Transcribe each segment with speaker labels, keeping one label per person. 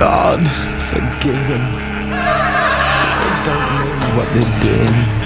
Speaker 1: God, forgive them. They don't know what they're doing.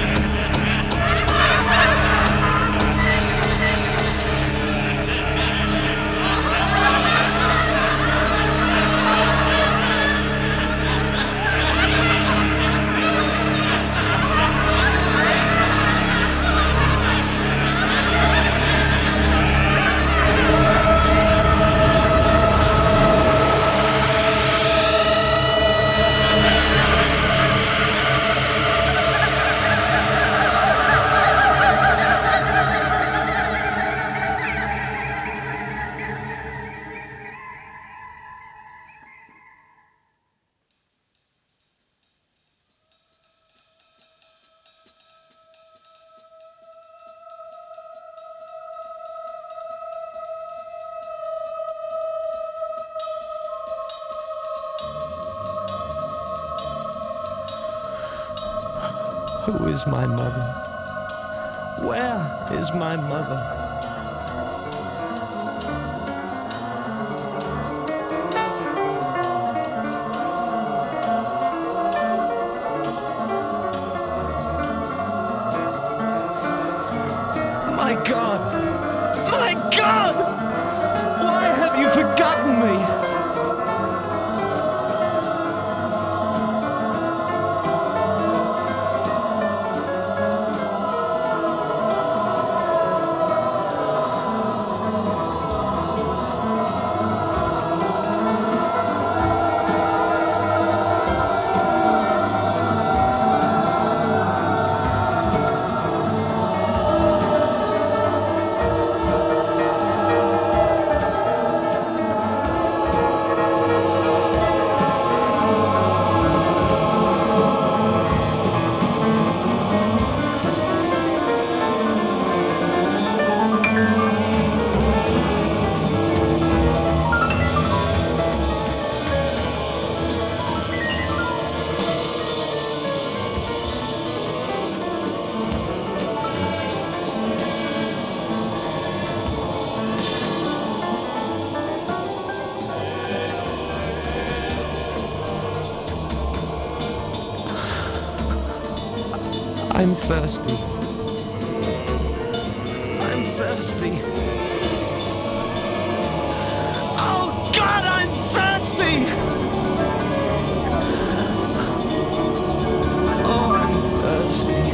Speaker 1: Who is my mother? Where is my mother? My God! My God! Why have you forgotten me? I'm thirsty. I'm thirsty. Oh God, I'm thirsty! Oh, I'm thirsty.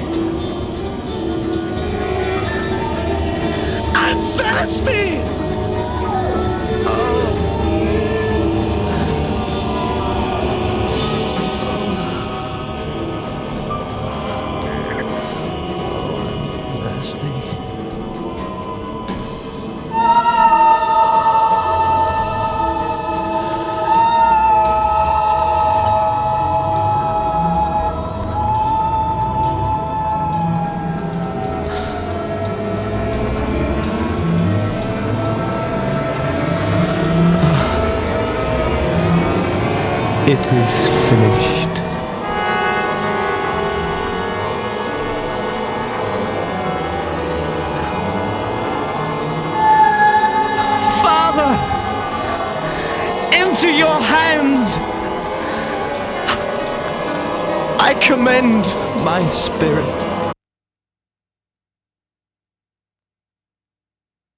Speaker 1: I'm thirsty! Oh. It is finished. Father, into your hands I commend my spirit.